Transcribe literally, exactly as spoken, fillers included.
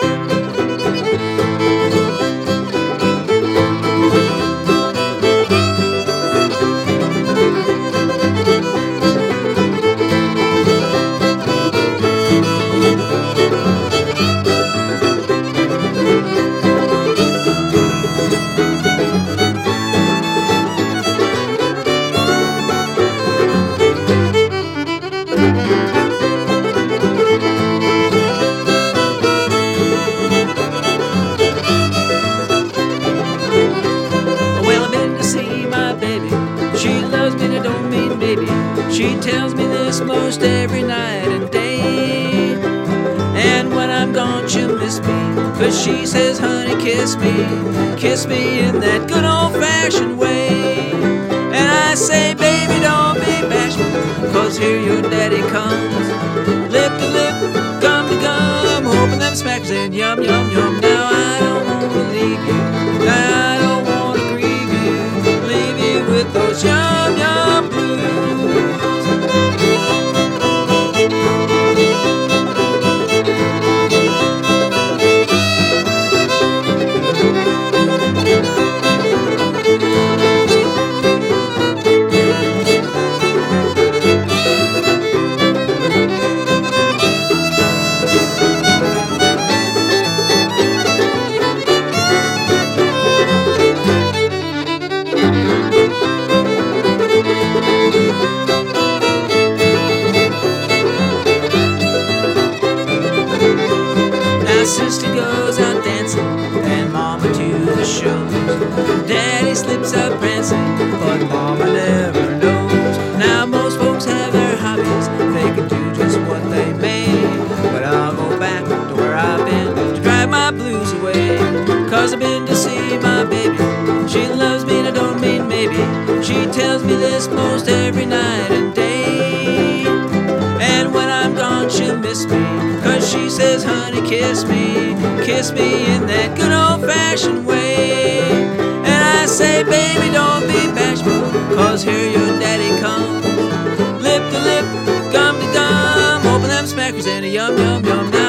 She loves me and I don't mean maybe. She tells me this most every night and day. And when I'm gone she'll miss me, 'cause she says, honey, kiss me, kiss me in that good old-fashioned way. And I say, baby, don't be bashful, 'cause here your daddy comes. Lip to lip, gum to gum, hoping them smacks and yum, yum, yum. Now I don't wanna leave you, now I don't wanna grieve you, leave you with those yum, yum blues. Sister goes out dancing and mama to the shows. Daddy slips up prancing, but mama never knows. Now most folks have their hobbies, they can do just what they may. But I'll go back to where I've been to drive my blues away. 'Cause I've been to see my baby, she loves me and I don't mean maybe. She tells me this most every night and day. And when I'm gone she'll miss me, 'cause she says, honey, kiss me, kiss me in that good old-fashioned way. And I say, baby, don't be bashful, 'cause here your daddy comes. Lip to lip, gum to gum, open them smackers and a yum, yum, yum. Now